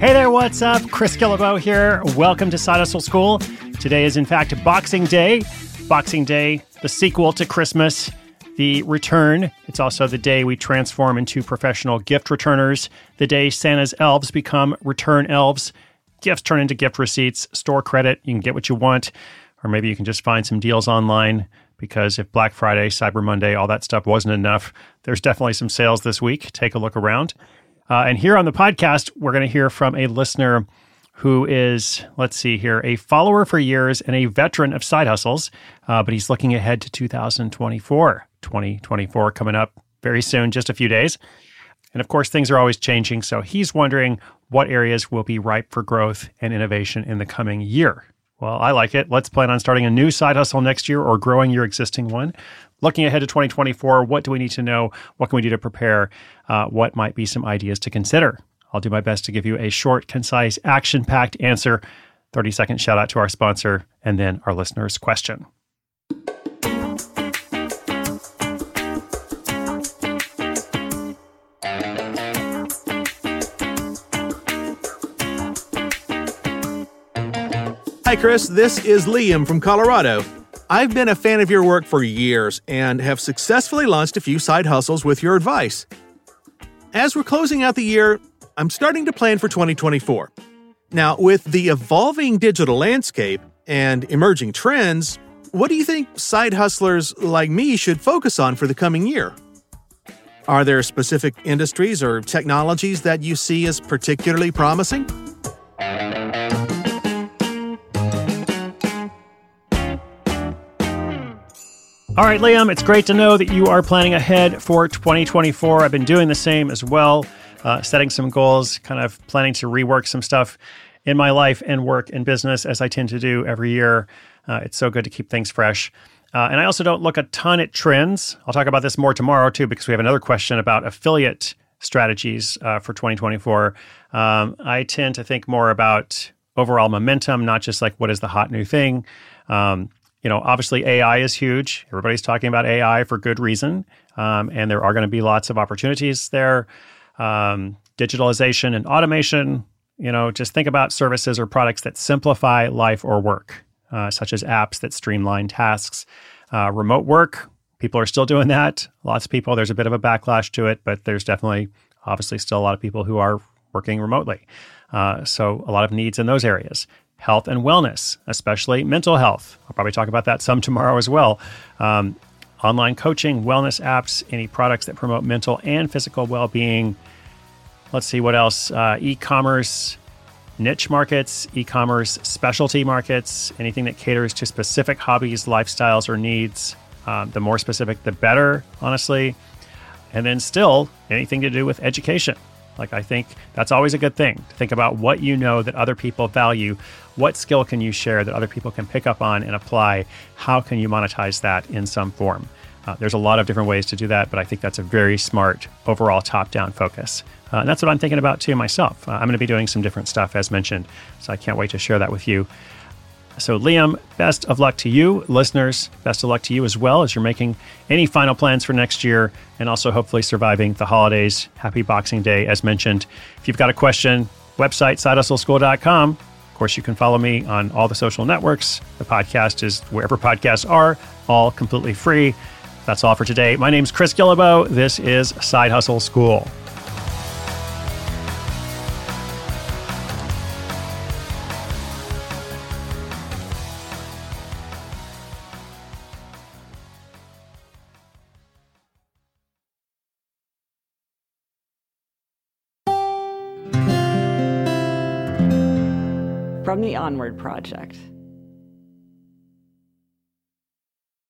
Hey there, what's up? Chris Guillebeau here. Welcome to Side Hustle School. Today is, in fact, Boxing Day. Boxing Day, the sequel to Christmas, the return. It's also the day we transform into professional gift returners, the day Santa's elves become return elves. Gifts turn into gift receipts, store credit, you can get what you want, or maybe you can just find some deals online, because if Black Friday, Cyber Monday, all that stuff wasn't enough, there's definitely some sales this week. Take a look around. And here on the podcast, we're going to hear from a listener who is, let's see here, a follower for years and a veteran of side hustles, but he's looking ahead to 2024. 2024 coming up very soon, just a few days. And of course, things are always changing, so he's wondering what areas will be ripe for growth and innovation in the coming year. Well, I like it. Let's plan on starting a new side hustle next year or growing your existing one. Looking ahead to 2024, what do we need to know? What can we do to prepare? What might be some ideas to consider? I'll do my best to give you a short, concise, action-packed answer. 30-second shout out to our sponsor, and then our listener's question. Hi, Chris. This is Liam from Colorado. I've been a fan of your work for years and have successfully launched a few side hustles with your advice. As we're closing out the year, I'm starting to plan for 2024. Now, with the evolving digital landscape and emerging trends, what do you think side hustlers like me should focus on for the coming year? Are there specific industries or technologies that you see as particularly promising? All right, Liam, it's great to know that you are planning ahead for 2024. I've been doing the same as well, setting some goals, kind of planning to rework some stuff in my life and work and business, as I tend to do every year. It's so good to keep things fresh. And I also don't look a ton at trends. I'll talk about this more tomorrow, too, because we have another question about affiliate strategies for 2024. I tend to think more about overall momentum, not just like what is the hot new thing. Obviously AI is huge. Everybody's talking about AI for good reason. And there are going to be lots of opportunities there. Digitalization and automation, just think about services or products that simplify life or work, such as apps that streamline tasks. Remote work, people are still doing that. Lots of people, there's a bit of a backlash to it, but there's definitely, obviously, still a lot of people who are working remotely. So a lot of needs in those areas. Health and wellness, especially mental health. I'll probably talk about that some tomorrow as well. Online coaching, wellness apps, any products that promote mental and physical well-being. Let's see what else. E-commerce, niche markets, e-commerce specialty markets, anything that caters to specific hobbies, lifestyles, or needs. The more specific, the better, honestly. And then still, anything to do with education. I think that's always a good thing, to think about what you know that other people value. What skill can you share that other people can pick up on and apply? How can you monetize that in some form? There's a lot of different ways to do that, but I think that's a very smart overall top-down focus. And that's what I'm thinking about too myself. I'm going to be doing some different stuff as mentioned, so I can't wait to share that with you. So Liam, best of luck to you. Listeners, best of luck to you as well as you're making any final plans for next year and also hopefully surviving the holidays. Happy Boxing Day, as mentioned. If you've got a question, website, sidehustleschool.com. Of course, you can follow me on all the social networks. The podcast is wherever podcasts are, all completely free. That's all for today. My name's Chris Guillebeau. This is Side Hustle School. From the Onward Project.